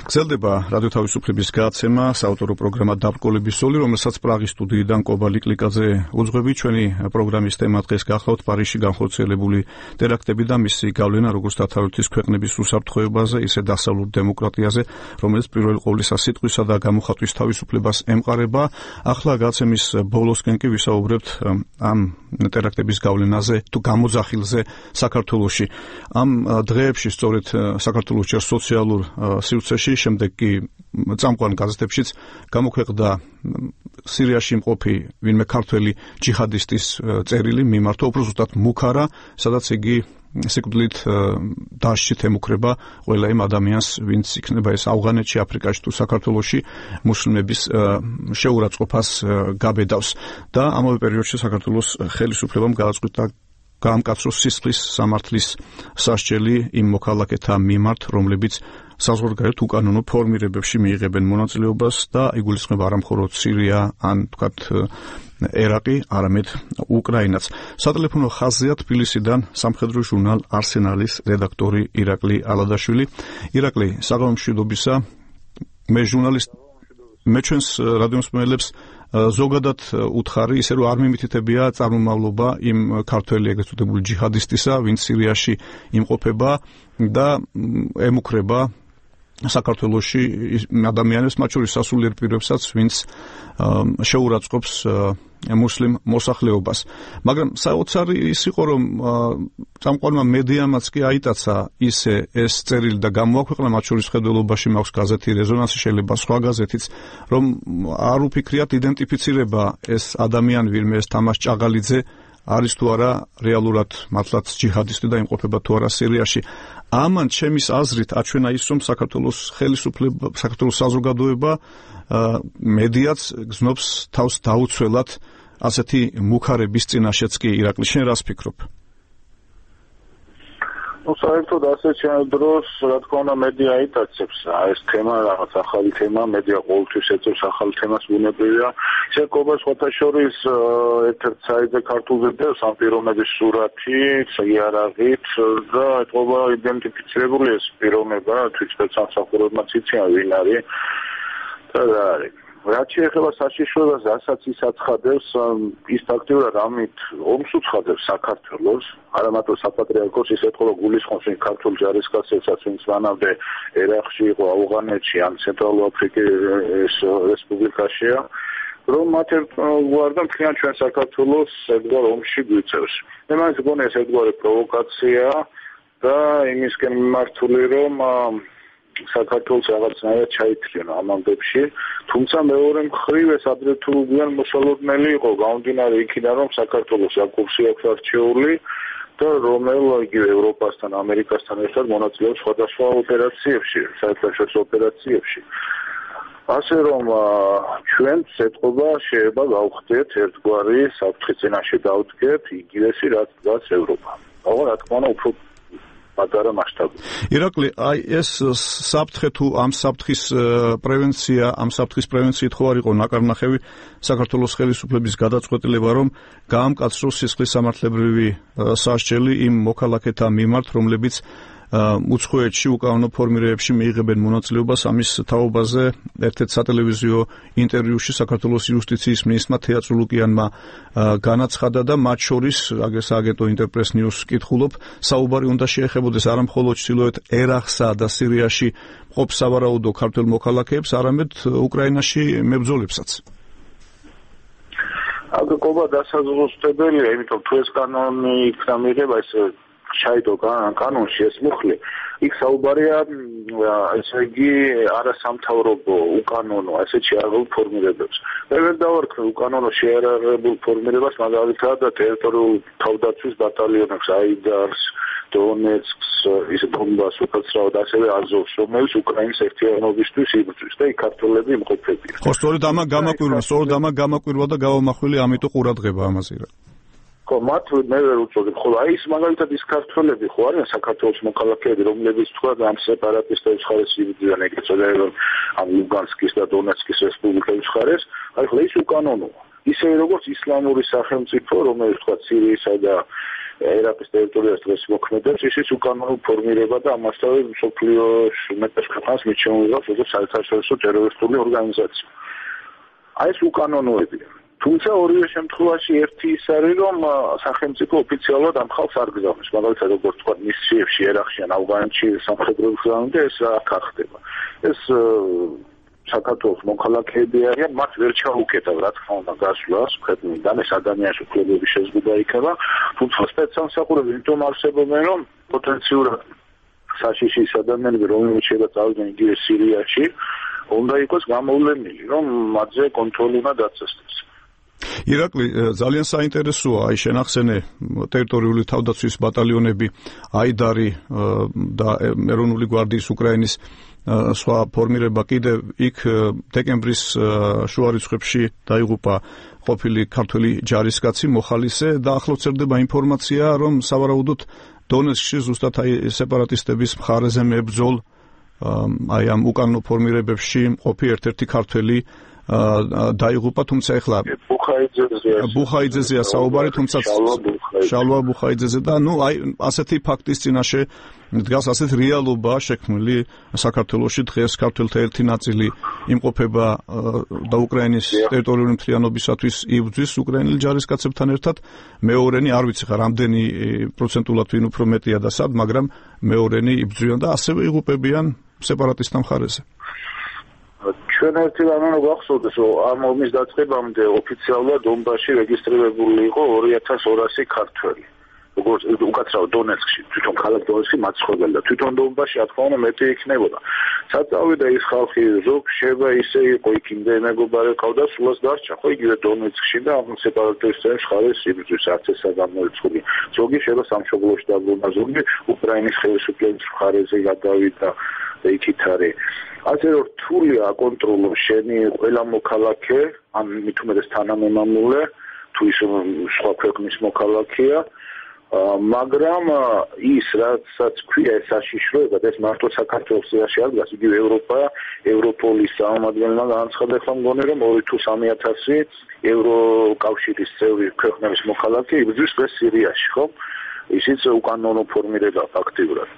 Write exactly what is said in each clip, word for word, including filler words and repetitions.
გრძელდება რადიო თავისუფლების გადაცემა საავტორო პროგრამა დაბრკოლების სოლი, რომელსაც პრაღის სტუდიიდან კობა ლიკლიკაძე უძღვები. ჩვენი პროგრამის თემა დღეს გახლავთ პარიზში განხორციელებული ტერაქტები და მისი გავლენა როგორც დათარათის ქვეყნების უსაფრთხოებაზე, ისე დასავლურ დემოკრატიაზე, რომელიც პირველ ყოვლისა სიტყვისა და გამოხატვის თავისუფლებას ემყარება. ახლა გადაცემის ბოლოსკენ კი ვისაუბრებთ ამ ტერაქტების გავლენაზე თუ გამოძახილზე საქართველოში. ამ დღეებში სწორედ საქართველოს ჯერ სოციალურ სივრცეში, შემდეგ კი წამყვან გაზეთებშიც გამოქვეყნდა სირიაში მყოფი ვინმე ქართველი ჯიჰადისტის წერილი მიმართვა, უფრო ზუსტად მუქარა, სადაც იგი სიკვდილით დასჯით ემუქრება ყველა იმ ადამიანს, ვინც იქნება ეს ავღანეთში, აფრიკაში თუ საქართველოში მუსლიმების შეურაცხყოფას გაბედავს. და ამავე პერიოდში საქართველოს ხელისუფლებამ გადაწყვიტა გაამკაცროს სისხლის სამართლის სასჯელი იმ მოქალაქეთა მიმართ, რომლებიც საზღვარგარეთ უკანონო ფორმირებებში მიიღებენ მონაწილეობას და იგულისხმება არა მხოლოდ სირია ან თქვათ ერაყი, არამედ უკრაინაც. სატელეფონო ხაზია თბილისიდან სამხედრო ჟურნალ არსენალის რედაქტორი ირაკლი ალადაშვილი. ირაკლი, საღამომშვიდობისა. მე ჟურნალისტ მე ჩვენს რადიო მსმენელებს ზოგადად უთხარი, ისე რომ არ მიმითითებია წარმომავლობა იმ ქართველი ეგრეთ წოდებული ჯიჰადისტისა, ვინც სირიაში იმყოფება და ემუქრება საქართველოში ადამიანებს, მათ შორის სასულიერო პირებსაც, ვინც შეურაცხყოფს მუსლიმ მოსახლეობას. მაგრამ საოცარი ის იყო, რომ წამყვანმა მედიამაც კი აიტაცა ისე ეს წერილი და გამოაქვეყნა, მათ შორის მხედველობაში მაქვს გაზეთი რეზონანსი, შეიძლება სხვა გაზეთიც, რომ არ უფიქრიათ იდენტიფიცირება ეს ადამიანი, ვინმე ეს თამაშ ჭაღალიძე არის თუ არა რეალურად მართლაც ჯიჰადისტი და იმყოფება თუ არა სირიაში. ამან ჩემის აზრით აჩვენა ის, რომ საქართველოს ხელისუფლება, საქართველოს საზოგადოება, მედიაც გზნობს თავს დაუცველად ასეთი მუქარების წინაშეც კი. ირაკლი, შენ რას ფიქრობ? ну საერთოდ ასე ჩემ დროს რა თქმა უნდა მედია იტაცებს ეს თემა რაღაც ახალი თემა მედია ყოველთვის ეწევს ახალ თემას ბუნებრივია შეკობა სხვათა შორის ერთ-ერთ საიტზე ქართულზე დევს ამ პიროვნების სურათი იარაღით და ეთყობა იდენტიფიცირებული ეს პიროვნება თვითსპეცსამსახურებმაც იციან ვინ არის და რა არის რაც შეეხება საშიშროებას, რასაც ის აცხადებს, ის ფაქტიურად ამით ომს უცხადებს საქართველოს, არა მარტო საპატრიარქოს, ის ეთყობა გულისხმობს იმ ქართულ ჯარისკაცებსაც, ვინც მანამდე ერაყში იყო, ავღანეთში, ან ცენტრალურ აფრიკის რესპუბლიკაშია, რომ მათ ერთგვარად მთლიან ჩვენ საქართველოს ერთგვარ ომში გვიწევს. მე მაინც მგონია ეს ერთგვარი პროვოკაცია და იმისკენ მიმართული, რომ საქართველოს რაღაცნაირად ჩაითრიონ ამ ამბებში, თუმცა მეორე მხრივ ეს ადრე თუ გვიან მოსალოდნელი იყო, გამომდინარე იქიდან, რომ საქართველოს საკურსი აქვს არჩეული და რომელ იგივე ევროპასთან, ამერიკასთან ერთად მონაწილეობს სხვადასხვა ოპერაციებში, საერთაშორისო ოპერაციებში. ასე რომ ჩვენც ეთყობა შეიძლება გავხდეთ ერთგვარი საფრთხის წინაშე დავდგეთ იგივესი რაც ევროპა. აღარ რა თქმა უნდა უფრო პატარა მასშტაბი. ირაკლი, აი ეს საფრთხე თუ ამ საფრთხის პრევენცია, ამ საფრთხის პრევენციით ხო არ იყო ნაკარნახევი საქართველოს ხელისუფლების გადაწყვეტილება, რომ გაამკაცროს სისხლის სამართლებრივი სასჯელი იმ მოქალაქეთა მიმართ, რომლებიც უცხოეთში უკანონო ფორმირებებში მიიღებენ მონაწილეობას. ამის თაობაზე ერთ-ერთ სატელევიზიო ინტერვიუში საქართველოს იუსტიციის მინისტრმა თეატრო ლუკიანმა განაცხადა და მათ შორის აგეს აგენტო ინტერპრეს ნიუს კითხულობ, საუბარი უნდა შეეხებოდეს არა მხოლოდ ჩრდილოეთ ერაყსა და სირიაში მყოფ სავარაუდო ქართველ მოქალაქეებს, არამედ უკრაინაში მებრძოლებსაც. აგკობა დასაზუსტებელია, იმიტომ თუ ეს კანონი იქნა მიღება ეს ჩაიდო კანონში ეს მუხლი იქ საუბარია ესე იგი არასამთავრობო უკანონო ასეთ შეარაღებულ ფორმირებებს. მე ვერ დავარქმევ უკანონო შეარაღებულ ფორმირებას მაგალითად და ტერიტორიულ თავდაცვის ბატალიონებს აიდარს, დონეცკს, ის დონბას, უკაცრავად ასევე აზოვს, რომელიც უკრაინის ერთიანობისთვის იბრძვის და იქ ქართველები იმყოფებიან. ხო, სწორედ ამა გამაკვირვა, სწორედ ამა გამაკვირვა და გავამახვილი ამიტომ ყურადღება ამაზე რა. ხო, მათ მე ვერ უწოდებ, ხოლო აი ის მაგალითად ის ქართველები ხო არიან საქართველოს მოქალაქეები, რომლებიც თქვა ამ სეპარატისტების ხარეს იბრძვიან, ეგეც წოდება ამ ლუგანსკის და დონეცკის რესპუბლიკების ხარეს, აი ხო ის უკანონოა. ისევე როგორც ისლამური სახელმწიფო, რომელიც თქვა სირიისა და ერაყის ტერიტორიას დღეს მოქმედებს, ისიც უკანონო ფორმირება და ამასთავე მსოფლიოს უმეტეს ქვეყანას მიჩვეულებს, როგორც საერთაშორისო ტერორისტული ორგანიზაცია. აი ეს უკანონოებია. თუმცა ორივე შემთხვევაში ერთი ის არის, რომ სახელმწიფო ოფიციალურად ამ ხალხს არ გზავნის, მაგალითად როგორც თქვა მისიებში ერაყში ან ავღანეთში სამხედრო გზავნიდა, ეს აქ ხდება. ეს საქართველოს მოქალაქეები არიან, მათ ვერ ჩაუკეთავ რა თქმა უნდა გასვლას ქვეყნიდან, ეს ადამიანის უფლებების შეზღუდვა იქნება, თუმცა სპეცსამსახურები იმიტომ არსებობენ, რომ პოტენციურად საშიში ადამიანები, რომლებიც შეიძლება წავიდნენ იგივე სირიაში, უნდა იყოს გამოვლენილი, რომ მათზე კონტროლი უნდა დაწესდეს. ირაკლი, ძალიან საინტერესოა აი შენახსენე ტერიტორიული თავდაცვის ბატალიონები, აიდარი და ეროვნული გვარდიის უკრაინის სხვა ფორმირება კიდევ იქ დეკემბრის შუა რიცხვებში დაიღუპა ყოფილი ქართველი ჯარისკაცი მოხალისე და ახლაც წერდება ინფორმაცია, რომ სავარაუდოდ დონეცკში ზუსტად აი სეპარატისტების მხარეზე მებრძოლ აი ამ უკანონო ფორმირებებში ყოფი ერთ-ერთი ქართველი დაიღუპა, თუმცა ეხლა ბუხაიძეზეა საუბარი, თუმცა შალვა ბუხაიძეზე და ნუ აი ასეთი ფაქტის წინაშე დგას ასეთ რეალობა შექმნილი საქართველოში დღეს ქართველთა ერთი ნაწილი იმყოფება და უკრაინის ტერიტორიული მთლიანობისათვის იბრძვის უკრაინელი ჯარისკაცებთან ერთად, მეორენი არ ვიცი ხა რამდენი პროცენტულად ვინ უფრო მეტია და სად, მაგრამ მეორენი იბრძვიან და ასევე იღუპებიან სეპარატისტთა მხარეზე. ჩვენ ერთი რამე გვახსოვდეს, რომ ამ ომის დაწყებამდე ოფიციალურად დონბასში რეგისტრირებული იყო ორი ათას ორასი ქართველი. როგორც უკაცრავად დონეცკში, თვითონ ქალაქ დონეცკში მაცხოვრებელი და თვითონ დონბასში რა თქმა უნდა მეტი იქნებოდა. საწავიდა ის ხალხი ზოგ შევა ისე იყო იქ იმდენ მეგობარი ყავდა, სულაც დარჩა ხო იგივე დონეცკში და ამ სეპარატისტების ხარეს იბრძვის არც ეს გამოიწვია. ზოგი შევა სამშობლოში დაბრუნდა, ზოგი უკრაინის ხელისუფლების მხარეზე გადავიდა და იქით არის. ასე რომ რთულია აკონტროლო შენი ყველა მოქალაქე, ან მით უმეტეს თანამემამულე, თუ ის სხვა ქვეყნის მოქალაქეა, მაგრამ ის რასაც ქვია ეს საშიშროება და ეს მარტო საქართველოს წინაშე არ დგას, იგივე ევროპა, ევროპოლის წარმომადგენელმა განაცხადა ხომ მგონი რომ ორი თუ სამი ათასი ევროკავშირის წევრი ქვეყნების მოქალაქე იბრძვის დღეს სირიაში, ხო? ისიც უკანონო ფორმირება ფაქტიურად.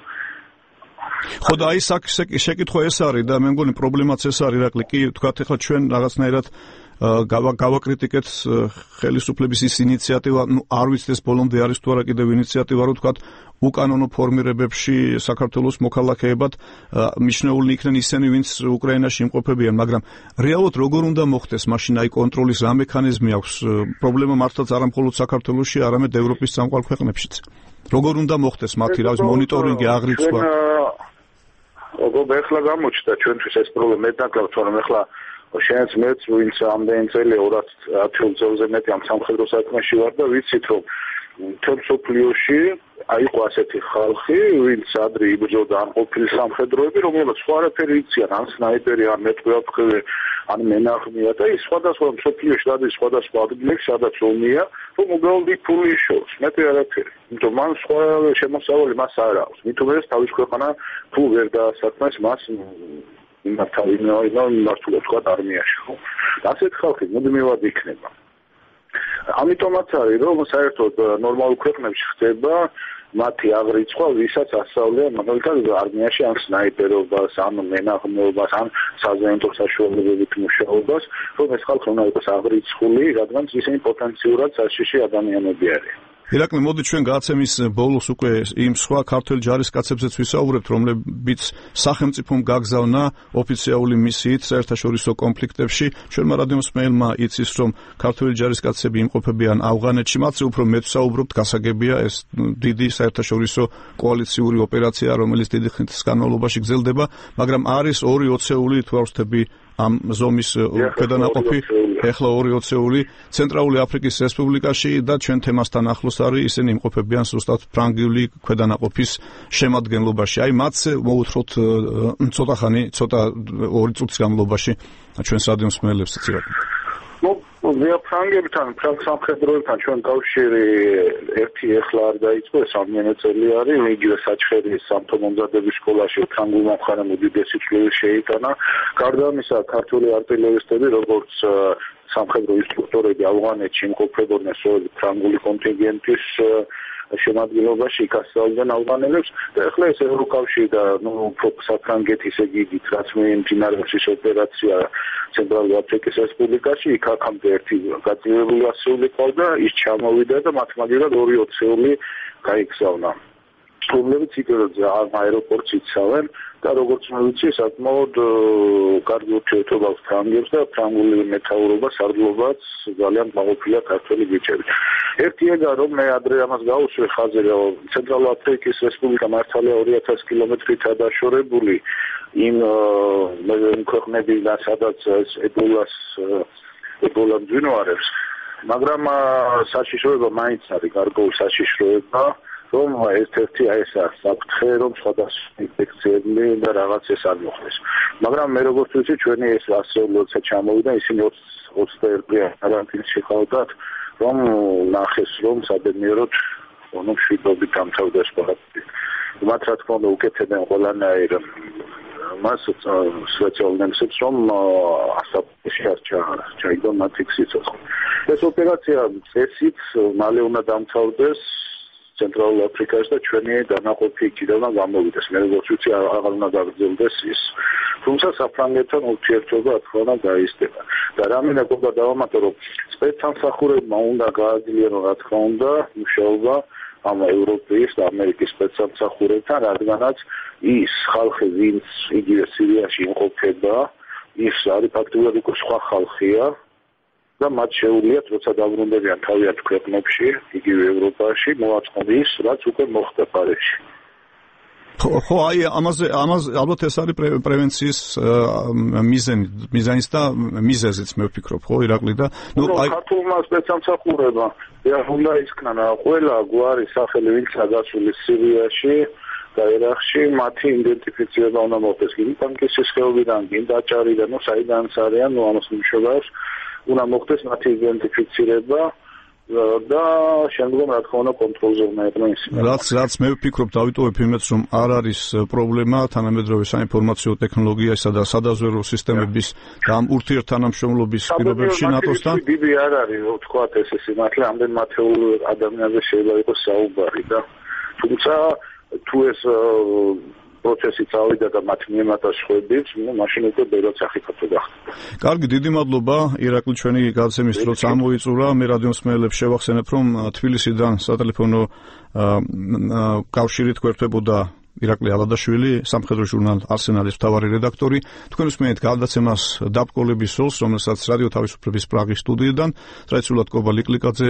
ხო და აი შეკითხვა ეს არის და მე მგონი პრობლემაც ეს არის, ირაკლი, კი თქვათ ახლა ჩვენ რაღაცნაირად გავაკრიტიკეთ ხელისუფლების ის ინიციატივა, ნუ არ ვიცით ეს ბოლომდე არის თუ არა კიდევ ინიციატივა, რომ თქვათ უკანონო ფორმირებებში საქართველოს მოქალაქეებად მიჩნეული იქნენ ისინი, ვინც უკრაინაში იმყოფებიან, მაგრამ რეალურად როგორ უნდა მოხდეს მაშინ აი კონტროლის რა მექანიზმი აქვს? პრობლემა მართლაც არა მხოლოდ საქართველოში, არამედ ევროპის წამყვან ქვეყნებშიც. როგორ უნდა მოხდეს მათი რა მონიტორინგი, აღრიცხვა? როგორ ეხლა გამოჩნდა ჩვენთვის ეს პრობლემა, მე დაგავთ, რომ ეხლა შენც მეც ვინც ამდენი წელი ორ ათი წელზე მეტი ამ სამხედრო საქმეში ვარ და ვიცით რომ მთელ მსოფლიოში აიყო ასეთი ხალხი, ვინც ადრე იბრძოდა ამ ყოფილი სამხედროები, რომელსაც სხვა არაფერი იციან, ან სნაიპერი, ან მეტყვიაფრთხილე, ან მენახმია და ის სხვადასხვა მსოფლიოში დადის სხვადასხვა ადგილებში, სადაც ომია, რომ უბრალოდ ფული იშოვს, მეტი არაფერი. იმიტომ მან სხვა შემოსავალი მას არ აქვს. მით უმეტეს თავის ქვეყანა თუ ვერ დაასაქმეს მას იმართავინა იმართულად თქვა არმიაში, ხო? ასეთ ხალხი მუდმივად იქნება. ამიტომაც არის, რომ საერთოდ ნორმალურ ქვეყნებში ხდება მათი აღრიცხვა, ვისაც ასწავლიან მაგალითად არმიაში ან სნაიპერობას, ან მენაღმეობას, ან საზეიმო საშუალებებით მუშაობას, რომ ეს ხალხი უნდა იყოს აღრიცხული, რადგან ისინი პოტენციურად საშიში ადამიანები არიან. ირაკლი, მოდი ჩვენ გადაცემის ბოლოს უკვე იმ სხვა ქართველ ჯარისკაცებზეც ვისაუბრებთ, რომლებიც სახელმწიფომ გაგზავნა ოფიციალური მისიით საერთაშორისო კონფლიქტებში. ჩვენმა რადიომსმენელმა იცის, რომ ქართველი ჯარისკაცები იმყოფებიან ავღანეთში, მათზე უფრო მეც ვსაუბრობთ, გასაგებია ეს დიდი საერთაშორისო კოალიციური ოპერაცია, რომელიც დიდი ხნის განმავლობაში გრძელდება, მაგრამ არის ორი ოცეული თუ არ ვცდები ამ ზომის ქვედანაყოფი, ეხლა ორი ოცეული ცენტრალური აფრიკის რესპუბლიკაში და ჩვენ თემასთან ახლოს არის, ისინი იმყოფებიან ზუსტად ფრანგიული ქვედანაყოფის შემადგენლობაში. აი მათზე მოუთხროთ ცოტა ხანი, ცოტა ორი წუთის განმავლობაში ჩვენს რადიომსმენელებსაც ირაკლი. ნუ ფრანგებთან, ფრანგ სამხედროებთან ჩვენ კავშირი ერთი ეხლა არ დაიწყო, ეს სამი წელი არის, იგივე საჩხერის სამთო-მომზადების სკოლაში ფრანგულმა მხარემ უდიდესი წვლილი შეიტანა. გარდა ამისა, ქართული არტილერისტები, როგორც სამხედრო ინსტრუქტორები ავღანეთში იმყოფებოდნენ სწორედ ფრანგული კონტინგენტის შემადგენლობაში იქასწავლდნენ ალბანელებს და ახლა ეს ევროკავშირი და ნუ საფრანგეთის ეგ იგით რაც მიმდინარეობს ის ოპერაცია ცენტრალური აფრიკის რესპუბლიკაში იქ აქამდე ერთი გაძლიერებული ასეული ყავდა ის ჩამოვიდა და მათ მაგერად ორი ოცეული გაიგზავნა რომლებიც იქ აეროპორტს იცავენ და როგორც მე ვიცი საკმაოდ კარგი ურთიერთობა აქვს ფრანგებს და ფრანგული მეთაურობა სარდლობაც ძალიან მაყოფილია ქართველი ბიჭები. ერთი ეგა რომ მე ადრე ამას გავუსვე ხაზი რომ ცენტრალური აფრიკის რესპუბლიკა მართალია ორი ათასი კილომეტრითაა დაშორებული იმ ქვეყნებიდან სადაც ებოლას ებოლა მძვინვარებს მაგრამ საშიშროება მაინც არის გარკვეული საშიშროება რომ ერთ-ერთი აი ეს საფრთხე რომ სხვადასხვა ინფექციები და რაღაცას არ მოხდეს. მაგრამ მე როგორც ვიცი ჩვენი ეს ასეული როცა ჩამოვიდა ისინი ოცდაერთი კარანტინში ყავდათ რომ ნახეს რომ საბედნიეროდ ono მშვიდობით დამთავრდეს ყველაფერი. მათ რა თქმა უნდა უკეთებენ ყველანაირ მას სპეციალისტებს რომ ასაფში არ ჩაიგდონ მათი სიცოცხლე. ეს ოპერაცია წესით მალე უნდა დამთავრდეს ცენტრალურ აფრიკაში და ჩვენი დანაყოფი იქიდან გამოვიდეს. მე როგორც ვიცი აღარ უნდა გაგრძელდეს ის. თუმცა საფრანგეთთან ურთიერთობა თქო გაიზრდება. და რამე გქონდა დავამატო რომ სპეცსამსახურებმა უნდა გააძლიერონ რა თქმა უნდა მუშაობა ამ ევროპის და ამერიკის სპეცსამსახურებთან, რადგანაც ის ხალხი ვინც იგივე სირიაში იმყოფება, ის არის ფაქტობრივად უკვე სხვა ხალხია. და მათ შეუძლიათ როცა დაბრუნდებიან თავიანთ ქვეყნებში, იგივე ევროპაში, მოაწყონ ის, რაც უკვე მოხდა პარიზში. ხო, აი ამაზე ამაზე ალბათ ეს არის პრევენციის მიზანი, მიზანის და მიზეზიც მე ვფიქრობ, ხო, ირაკლი და ნუ აი ქართულმა სპეცსამსახურებმა უნდა ისკნან ყველა გვარი სახელი ვინც აგასული სირიაში და ერაყში მათი იდენტიფიცირება უნდა მოხდეს. ბანკის ხეობიდან, დაჭარიდან, ნუ საიდანაც არიან, ნუ ამას მნიშვნელობს უნდა მოხდეს მათი იდენტიფიცირება და შემდგომ რა თქმა უნდა კონტროლზე უნდა იყვნენ ისინი. რაც რაც მე ვფიქრობ დავიტოვებ იმედს რომ არ არის პრობლემა თანამედროვე საინფორმაციო ტექნოლოგიასა და სადაზვერვო სისტემების და ამ ურთიერთთანამშრომლობის პირობებში ნატოსთან. დიდი არ არის თქვა ეს ესე მართლა ამდენ მათეულ ადამიანზე შეიძლება იყოს საუბარი და თუმცა თუ ეს პროცესი წავიდა და მათ მიემატა შეხვედრით, ნუ მაშინ უკვე ბევრად სახიფათო გახდა. კარგი, დიდი მადლობა ირაკლი ჩვენი გადაცემის დროს ამოიწურა. მე რადიომსმენელებს შევახსენებ, რომ თბილისიდან სატელეფონო კავშირით გვერდებოდა ირაკლი ალადაშვილი, სამხედრო ჟურნალ არსენალის მთავარი რედაქტორი. თქვენ უსმენთ გადაცემას დაბკოლების სოლს, რომელსაც რადიო თავისუფლების პრაღის სტუდიიდან, ტრადიციულად კობა ლიკლიკაძე